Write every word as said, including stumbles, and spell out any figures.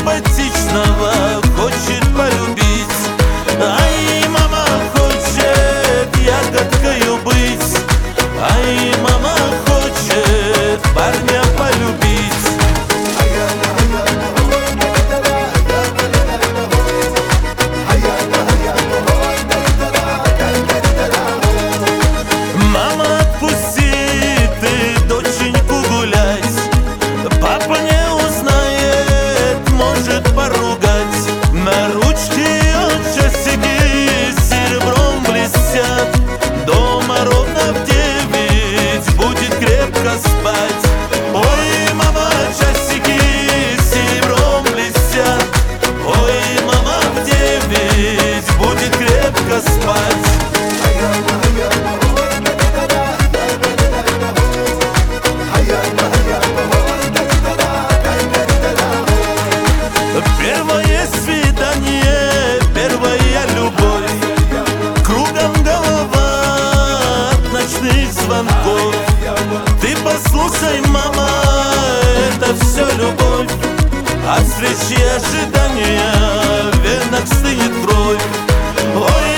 симпатичного хочет полюбить. Ай, мама хочет ягодкою быть. Ай, мама хочет парня полюбить. Мама, отпусти ты доченьку гулять. Папа не узнает, может поругать. На ручке ее часики серебром блестят. Дома ровно в девять будет крепко спать. Ой, мама, часики серебром блестят. Ой, мама, в девять будет крепко спать. Первое свидание, первая любовь. Кругом голова от ночных звонков. Ты послушай, мама, это все любовь. От встречи ожидания в венах стынет кровь. Ой,